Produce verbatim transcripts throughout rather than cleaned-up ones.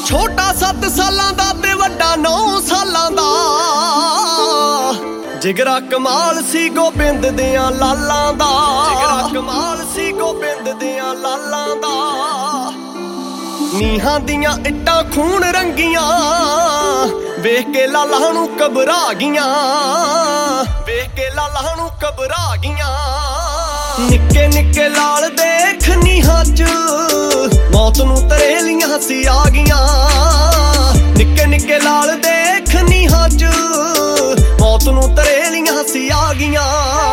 ਛੋਟਾ ਸੱਤ ਸਾਲਾਂ ਦਾ ਤੇ ਵੱਡਾ ਨੌ ਸਾਲਾਂ ਦਾ। ਜਿਗਰਾ ਕਮਾਲ ਸੀ ਗੋਬਿੰਦ ਦਿਆਂ ਲਾਲਾਂ ਦਾ, ਜਿਗਰਾ ਕਮਾਲ ਸੀ ਗੋਬਿੰਦ ਦਿਆਂ ਲਾਲਾਂ ਦਾ। ਨੀਹਾਂ ਦੀਆਂ ਇੱਟਾਂ ਖੂਨ ਰੰਗੀਆਂ, ਵੇਖ ਕੇ ਲਾਲਾਂ ਨੂੰ ਘਬਰਾ ਗਈਆਂ, ਵੇਖ ਕੇ ਲਾਲਾਂ ਨੂੰ ਘਬਰਾ ਗਈਆਂ। ਨਿੱਕੇ ਨਿੱਕੇ ਲਾਲ ਦੇਖ ਨੀਹਾਂ ਚ ਮੌਤ ਨੂੰ ਤਰੇਲੀਆਂ ਸੀ ਆ ਗਈਆਂ। ਨਿੱਕੇ ਨਿੱਕੇ ਲਾਲ ਦੇਖ ਨੀਹਾਂ ਚ ਮੌਤ ਨੂੰ ਤਰੇਲੀਆਂ ਸੀ ਆ ਗਈਆਂ।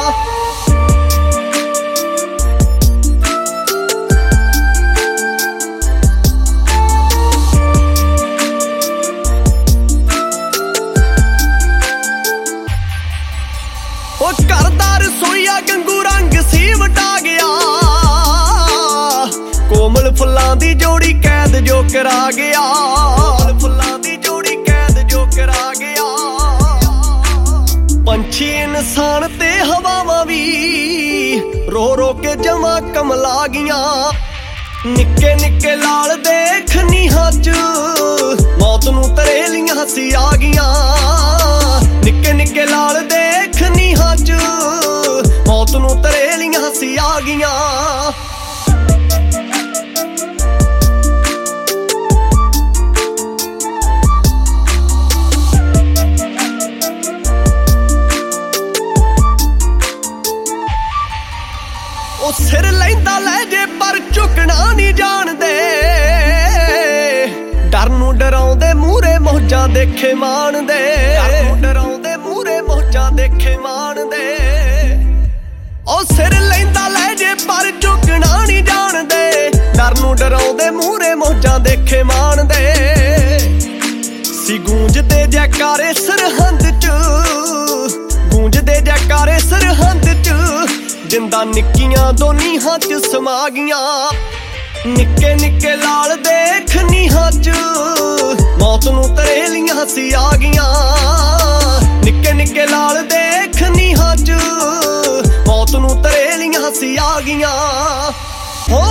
ਉਹ ਘਰ ਦਾ ਰਸੋਈਆ ਗੰਗੂ ਰੰਗ ਸੀ ਵਟਾ ਗਿਆ, ਕੋਮਲ ਫੁੱਲਾਂ ਦੀ ਜੋੜੀ ਕੈਦ ਜੋ ਕਰਾ ਗਿਆ, ਕੋਮਲ ਫੁੱਲਾਂ ਦੀ ਜੋੜੀ ਕੈਦ ਜੋ ਕਰਾ ਗਿਆ। ਪੰਛੀ ਇਨਸਾਨ ਤੇ ਹਵਾਵਾਂ ਵੀ ਰੋ ਰੋ ਕੇ ਜਮਾਂ ਕਮਲਾ ਗਈਆਂ। ਨਿੱਕੇ ਨਿੱਕੇ ਲਾਲ ਦੇਖ ਨੀਹਾਂ ਚ ਮੌਤ ਨੂੰ ਤਰੇਲੀਆਂ ਸੀ ਆ ਗਈਆਂ। ਨਿੱਕੇ ਨਿੱਕੇ ਲਾਲ ਦੇਖ ਨੀਹਾਂ ਚ ਮੌਤ ਨੂੰ ਤਰੇਲੀਆਂ ਸੀ ਆ ਗਈਆਂ। ਉਹ ਸਿਰ ਲੈਂਦਾ ਲੈ ਜੇ ਪਰ ਝੁਕਣਾ ਨਹੀਂ ਜਾਣਦੇ, ਡਰ ਨੂੰ ਡਰਾਉਂਦੇ ਮੂਹਰੇ ਮੌਜਾਂ ਦੇਖੇ ਮਾਣਦੇ, ਡਰ ਨੂੰ ਡਰਾਉਂਦੇ ਮੂਹਰੇ ਮੌਜਾਂ ਦੇਖੇ ਮਾਣਦੇ। ਉਹ ਸਿਰ ਲੈਂਦਾ ਲੈ ਜੇ ਪਰ ਝੁਕਣਾ ਨਹੀਂ ਜਾਣਦੇ, ਡਰ ਨੂੰ ਡਰਾਉਂਦੇ ਮੂਹਰੇ ਮੌਜਾਂ ਦੇਖੇ ਮਾਣਦੇ। ਸੀ ਗੂੰਜਦੇ ਜੈਕਾਰੇ ਸਰਹੰਦ ਚ, ਗੂੰਜਦੇ ਜੈਕਾਰੇ ਸਰਹੰਦ ਚ, ਜਿੰਦਾਂ ਨਿੱਕੀਆਂ ਦੋ ਨੀਹਾਂ ਚ ਸਮਾ ਗਈਆਂ। ਨਿੱਕੇ ਨਿੱਕੇ ਲਾਲ ਦੇਖ ਨੀਹਾਂ ਚ ਮੌਤ ਨੂੰ ਤਰੇਲੀਆਂ ਸੀ ਆ ਗਈਆਂ। ਨਿੱਕੇ ਨਿੱਕੇ ਲਾਲ ਦੇਖ ਨੀਹਾਂ ਚ ਮੌਤ ਨੂੰ ਤਰੇਲੀਆਂ ਸੀ ਆ ਗਈਆਂ। ਹੋ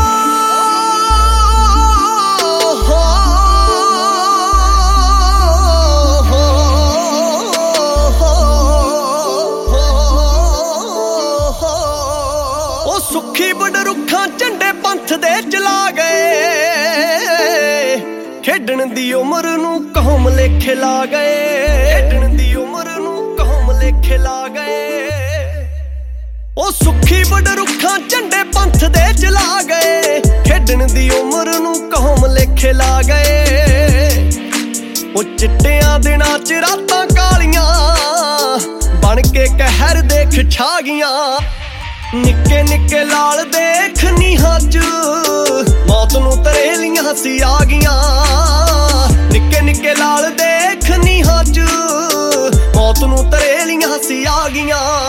ਸੁੱਖੀ ਬੜ ਰੁੱਖਾਂ ਝੰਡੇ ਪੰਥ ਦੇ ਜਲਾ ਗਏ, ਖੇਡਣ ਦੀ ਉਮਰ ਨੂੰ ਕੌਮ ਲੇਖੇ ਲਾ ਗਏ, ਖੇਡਣ ਦੀ ਉਮਰ ਨੂੰ ਕੌਮ ਲੇਖੇ ਲਾ ਗਏ। ਉਹ ਸੁੱਖੀ ਬੜ ਰੁੱਖਾਂ ਝੰਡੇ ਪੰਥ ਦੇ ਜਲਾ ਗਏ, ਖੇਡਣ ਦੀ ਉਮਰ ਨੂੰ ਕੌਮ ਲੇਖੇ ਲਾ ਗਏ। ਉਹ ਚਿੱਟਿਆਂ ਦਿਨਾਂ ਚ ਰਾਤਾਂ ਕਾਲੀਆਂ ਬਣ ਕੇ ਕਹਿਰ ਦੇਖ ਛਾ ਗਈਆਂ। ਨਿੱਕੇ ਨਿੱਕੇ ਲਾਲ ਦੇਖ ਨੀਹਾਂ ਚ ਮੌਤ ਨੂੰ ਤਰੇਲੀਆਂ ਸੀ ਆ ਗਈਆਂ। ਨਿੱਕੇ ਨਿੱਕੇ ਲਾਲ ਦੇਖ ਨੀਹਾਂ ਚ ਮੌਤ ਨੂੰ ਤਰੇਲੀਆਂ ਸੀ ਆ ਗਈਆਂ।